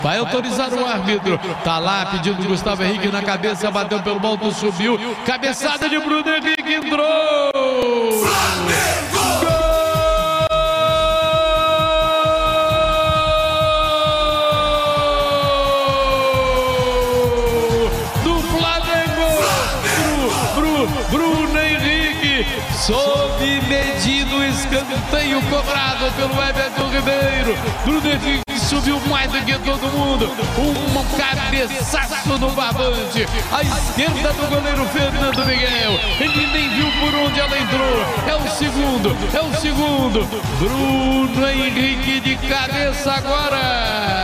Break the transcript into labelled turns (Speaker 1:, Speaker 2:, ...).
Speaker 1: Vai autorizar o árbitro. Tá lá pedindo Gustavo Henrique na cabeça, bateu pelo alto, subiu. Cabeçada de Bruno Henrique, entrou! Flamengo! Do Flamengo! Bruno Henrique, sob medido, escanteio cobrado pelo Everton Ribeiro. Bruno Henrique subiu mais do que todo mundo, um cabeçaço no barbante, à esquerda do goleiro Fernando Miguel, ele nem viu por onde ela entrou, é o segundo, Bruno Henrique de cabeça agora.